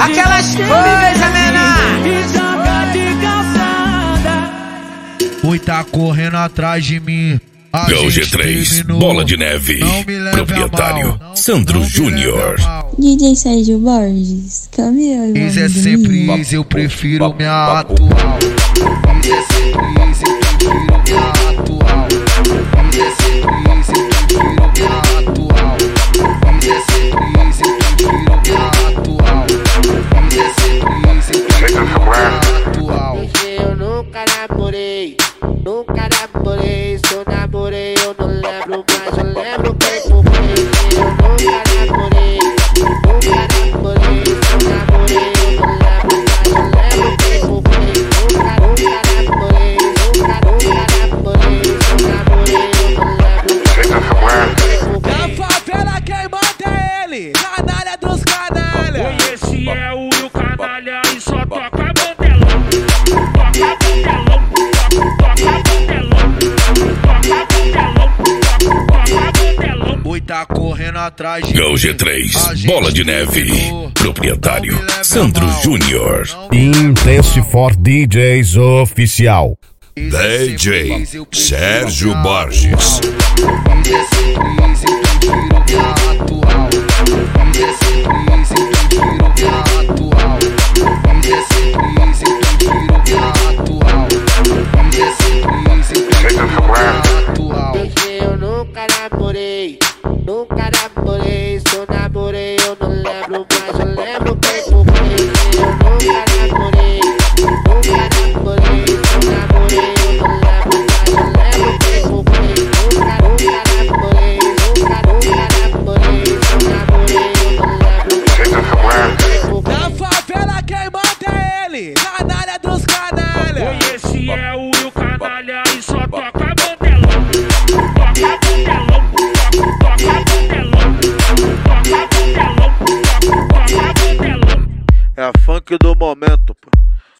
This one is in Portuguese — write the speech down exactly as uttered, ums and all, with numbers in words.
aquelas coisas, menor. Me joga de calçada. Oi, tá correndo atrás de mim. A G gente três, terminou. Bola de Neve, Não me leve a proprietário mal. Sandro Não me Júnior. leve a mal. D J Sérgio Borges, campeão. Ex é sempre ex, eu prefiro minha atual. Ex é sempre ex, eu prefiro minha atual. Ex é sempre ex, eu prefiro minha atual. Ex é sempre ex, eu prefiro minha atual. Ex é sempre ex, eu prefiro minha atual. Eu nunca namorei, nunca namorei. Se eu namorei eu não lembro, mas eu lembro quem comprei. Eu nunca namorei, nunca namorei. Se eu namorei eu não lembro, mas eu lembro quem comprei. Nunca, nunca namorei, nunca, nunca namorei. Se eu namorei eu não lembro, mas eu lembro quem comprei. Na favela quem manda é ele, canalha dos canalha. Esse é o Will Canalha e só toca bandelão. Toca bandelão, toca bandelão, toca bandelão, toca bandelão. Oi, tá correndo atrás de mim. G três, A gente Bola de Neve, terminou. proprietário Não me leve a Sandro mal. Júnior. Não me leve a mal. Intense for D Js Oficial. Ex é D sempre J ex, eu prefiro Sérgio minha Borges. atual. Ex é sempre ex, eu prefiro minha atual. Ex é sempre ex, eu prefiro minha atual. Ex é sempre ex, eu prefiro minha atual. Ex é sempre ex, eu prefiro minha atual. Eu nunca namorei, nunca namorei. Se eu namorei eu não lembro, mas eu lembro quem comprei. Eu nunca namorei, nunca namorei. Se eu namorei eu não lembro, mas eu lembro quem comprei. Nunca, nunca namorei, nunca, nunca namorei. Se eu namorei eu não lembro, mas eu lembro quem comprei. Na favela quem manda é ele, canalha dos canalha. Esse é o Will Canalha e só toca bandelão. Toca bandelão, toca bandelão, toca bandelão, toca bandelão. É a funk do momento, pô.